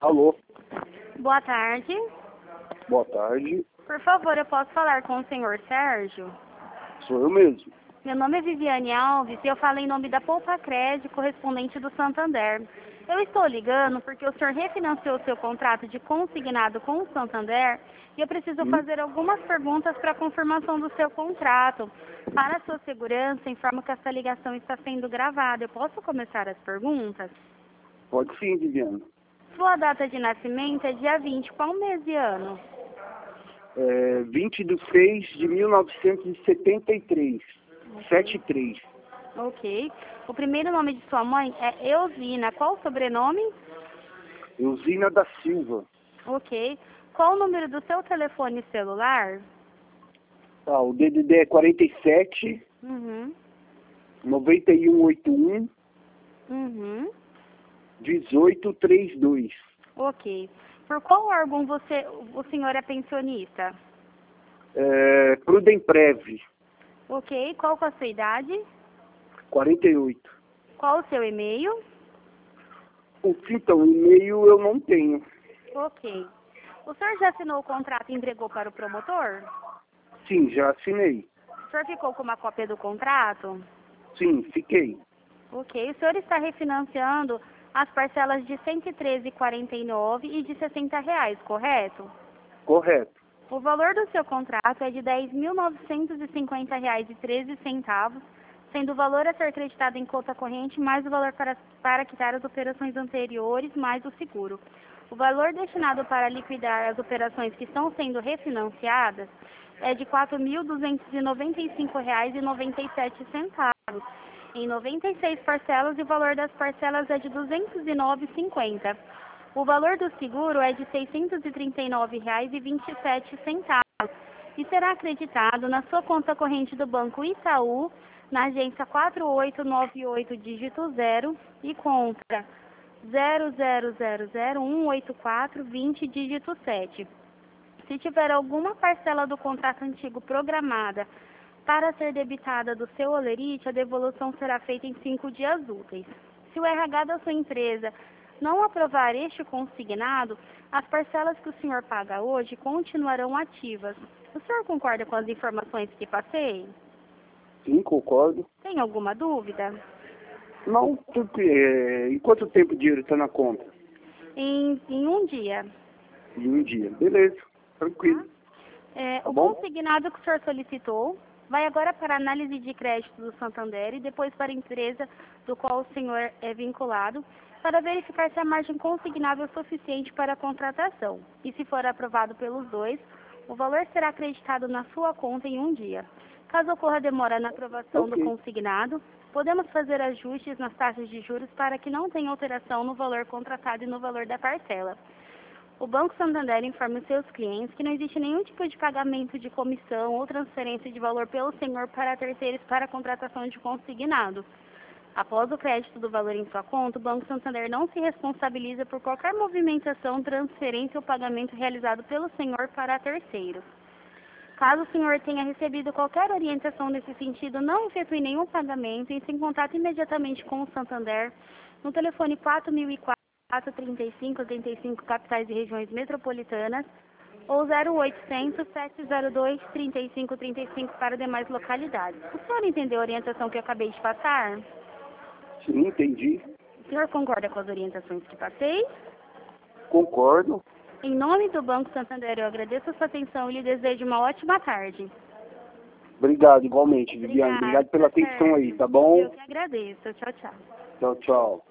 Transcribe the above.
Alô, Boa tarde. boa tarde. Por favor, eu posso falar com o senhor Sérgio? Sou eu mesmo. Meu nome é Viviane Alves e eu falo em nome da Poupa Crédito, correspondente do Santander. Eu estou ligando porque o senhor refinanciou seu contrato de consignado com o Santander e eu preciso fazer algumas perguntas para a confirmação do seu contrato. Para a sua segurança, informo que essa ligação está sendo gravada. Eu posso começar as perguntas? Pode sim, Viviane. Sua data de nascimento é dia 20, qual mês e ano? 20 de 6 de 1973. 73. Ok. O primeiro nome de sua mãe é Eusina. Qual o sobrenome? Eusina da Silva. Ok. Qual o número do seu telefone celular? O DDD é 47 Uhum. 9181 Uhum. 1832. Ok. Por qual órgão o senhor é pensionista? Prudemprev, Ok. Qual com a sua idade? 48. Qual o seu e-mail? Então, e-mail eu não tenho. Ok. O senhor já assinou o contrato e entregou para o promotor? Sim, já assinei. O senhor ficou com uma cópia do contrato? Sim, fiquei. Ok. O senhor está refinanciando as parcelas de R$ 113,49 e de R$ 60, correto? Correto. O valor do seu contrato é de R$ 10.950,13, sendo o valor a ser creditado em conta corrente mais o valor para quitar as operações anteriores mais o seguro. O valor destinado para liquidar as operações que estão sendo refinanciadas é de R$ 4.295,97, em 96 parcelas, e o valor das parcelas é de R$ 209,50. O valor do seguro é de R$ 639,27 e será acreditado na sua conta corrente do Banco Itaú, na agência 4898, dígito 0, e conta 000018420, dígito 7. Se tiver alguma parcela do contrato antigo programada para ser debitada do seu holerite, a devolução será feita em 5 dias úteis. Se o RH da sua empresa não aprovar este consignado, as parcelas que o senhor paga hoje continuarão ativas. O senhor concorda com as informações que passei? Sim, concordo. Tem alguma dúvida? Não, em quanto tempo o dinheiro está na conta? Em um dia. Em um dia. Beleza, tranquilo. O bom? consignado que o senhor solicitou vai agora para a análise de crédito do Santander e depois para a empresa do qual o senhor é vinculado, para verificar se a margem consignável é suficiente para a contratação. E se for aprovado pelos dois, o valor será acreditado na sua conta em um dia. Caso ocorra demora na aprovação do consignado, podemos fazer ajustes nas taxas de juros para que não tenha alteração no valor contratado e no valor da parcela. O Banco Santander informa os seus clientes que não existe nenhum tipo de pagamento de comissão ou transferência de valor pelo senhor para terceiros para a contratação de consignado. Após o crédito do valor em sua conta, o Banco Santander não se responsabiliza por qualquer movimentação, transferência ou pagamento realizado pelo senhor para terceiros. Caso o senhor tenha recebido qualquer orientação nesse sentido, não efetue nenhum pagamento e se contate imediatamente com o Santander no telefone 4004 3585, capitais e regiões metropolitanas, ou 0800 702 3535 para demais localidades. O senhor entendeu a orientação que eu acabei de passar? Sim, entendi. O senhor concorda com as orientações que passei? Concordo. Em nome do Banco Santander, eu agradeço a sua atenção e lhe desejo uma ótima tarde. Obrigado, igualmente, Viviane. Obrigado pela atenção aí, tá bom? Eu que agradeço. Tchau, tchau. Tchau, tchau.